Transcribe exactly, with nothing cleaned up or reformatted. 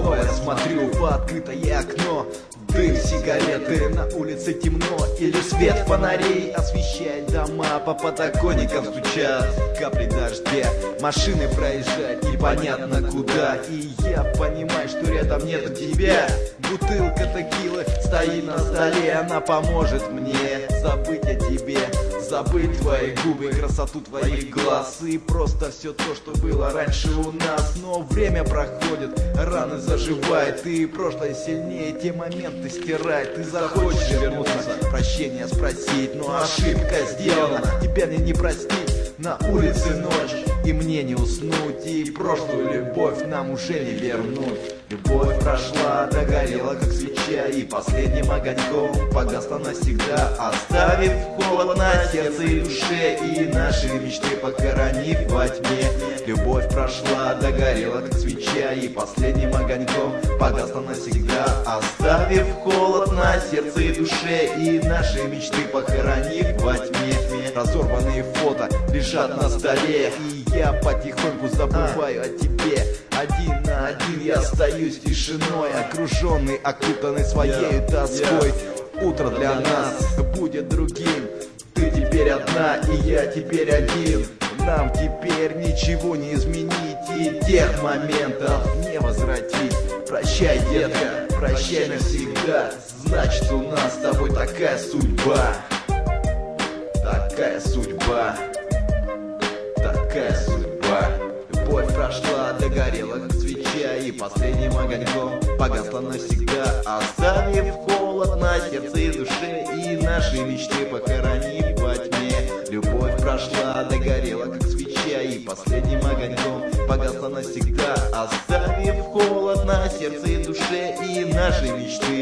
Стоя смотрю в открытое окно, дым сигареты, на улице темно, или свет фонарей освещает дома, по подоконникам стучат капли дождя, машины проезжают непонятно куда, и я понимаю, что рядом нету тебя. Бутылка текилы стоит на столе, она поможет мне забыть о тебе, забыть твои губы, красоту твоих глаз и просто все то, что было раньше у нас. Но время проходит, раны заживают, и прошлое сильнее те моменты стирает. Ты захочешь вернуться, прощения спросить, но ошибка сделана, тебя мне не простить. На улице ночь, и мне не уснуть, и прошлую любовь нам уже не вернуть. Любовь прошла, догорела как свеча, и последним огоньком погасла навсегда, оставив холод на сердце и душе, и наши мечты похоронив во тьме. Любовь прошла, догорела как свеча, и последним огоньком погасла навсегда, оставив холод на сердце и душе, и наши мечты похоронив во тьме. Разорванные фото лежат на столе, и я потихоньку забываю о тебе. Один на один я остаюсь тишиной, окруженный, окутанный своей тоской. Утро для нас будет другим, ты теперь одна, и я теперь один. Нам теперь ничего не изменить, и тех моментов не возвратить. Прощай, детка, прощай навсегда, значит у нас с тобой такая судьба. Такая судьба, такая судьба. Любовь прошла, догорела как свеча, и последним огоньком погасла навсегда, оставив холод на сердце и душе, и наши мечты похоронив во тьме. Любовь прошла, догорела как свеча, и последним огоньком погасла навсегда, оставив холод на сердце и душе, и наши мечты